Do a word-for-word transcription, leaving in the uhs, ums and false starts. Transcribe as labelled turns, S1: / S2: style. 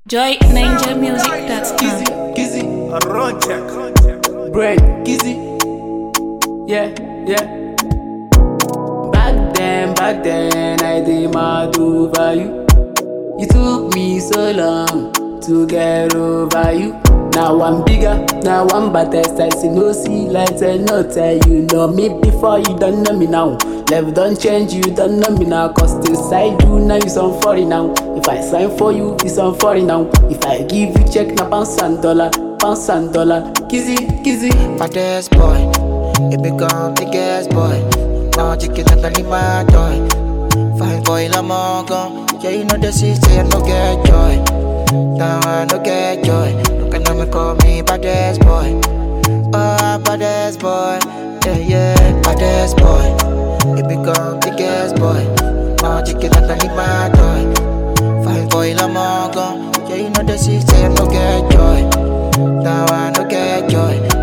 S1: joy ninja music dot com.
S2: Kizzy, run check. Brain, Kizzy. Yeah, yeah. Back then, back then, I did mad over you. You took me so long to get over you. Now I'm bigger, now I'm baddest. I see no see lights and no tell you know me before you don't know me now. Level don't change, you don't know me now. Cause this I do now you some foreign now. If I sign for you, it's on foreign now. If I give you check na pounds and dollar, pounds and dollar. Kizzy, Kizzy.
S3: Baddest boy, it become biggest boy. Now you get a my toy. Fine boy, I'm all gone. Yeah, you know the city, I no get joy. Now I no get joy. Look at me, call me baddest boy. Oh, baddest boy. Yeah, yeah, baddest boy. It become biggest boy. Now you get a my toy. Fine boy, I'm all gone. Yeah, you know the city, I no get joy. Now I no get joy.